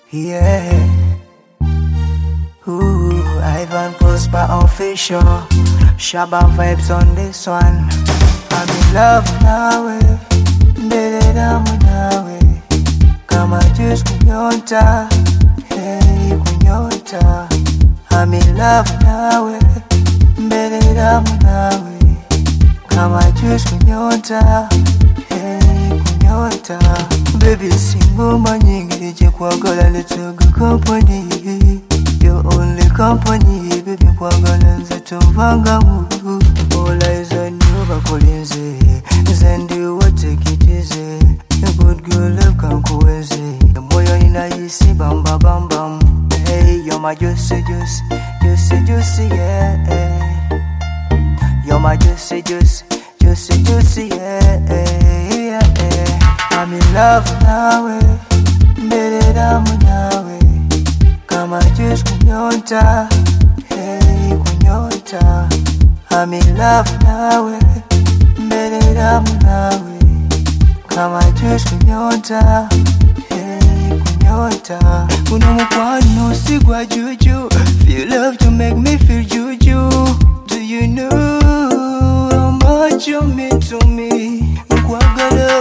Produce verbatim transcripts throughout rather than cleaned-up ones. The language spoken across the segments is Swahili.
Yeah. Ooh, Ivan Prosper official. Shabba vibes on this one. I'm in love nawe, mbele damu nawe, kama juice kunyota, hey kunyota. I'm in love nawe, mbele damu nawe, kama juice kunyota, hey kunyota. Baby singoma nyingi nije kwagala let's company. Your only company, baby kwagala nze tovanga mu. All eyes on you bakolinze, zendi wote kitize. A good girl love kankuweze, moyo ninahisi bamba bam bam. Hey, you're my juicy juicy, juicy juicy yeah. You're my juicy juicy, juicy juicy yeah, yeah, yeah. I'm in love nawe, mbele damu nawe, kama juice kunyota, hey kunyota. I'm in love nawe, mbele damu nawe, kama juice kunyota, hey kunyota. Kuna mukwano sigwa juju, feel love to make me feel juju. Do you know how much you mean to me? Nkwagala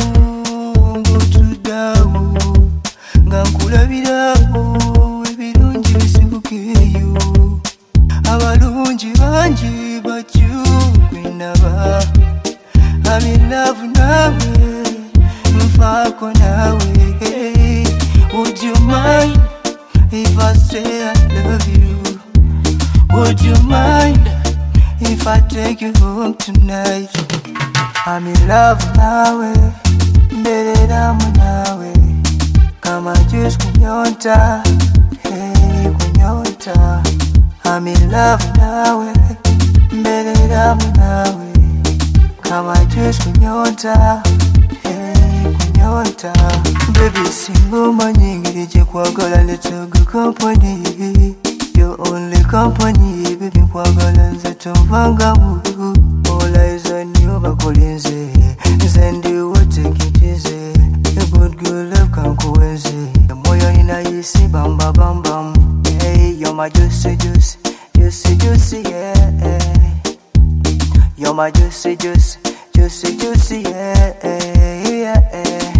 ngotudawo, ngankulabirawo ebirungi bisigukeyo. Abalungi bangi but you kwinaba. I'm in love nawe, mfako nawe, hey. Would you mind if I say I love you? Would you mind if I take you home tonight? I'm in love nawe, mbele damu nawe, kama juice kunyota, hey kunyota. I'm in love nawe, mbele damu nawe, kama juice kunyota, hey kunyota. Baby singoma nyingi nije kwagala let's go company. Your only company, baby kwagala nze tovanga mu. All eyes on you bakolinze, zendi wote kitize. A good girl love kankuweze, moyo ninahisi bamba bam bam. Hey, you're my juicy juicy, juicy juicy yeah. You're my juicy juicy, juicy juicy yeah, yeah,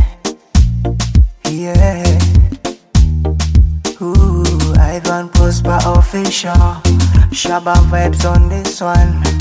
yeah. Ooh, Ivan Prosper official. Shabba vibes on this one.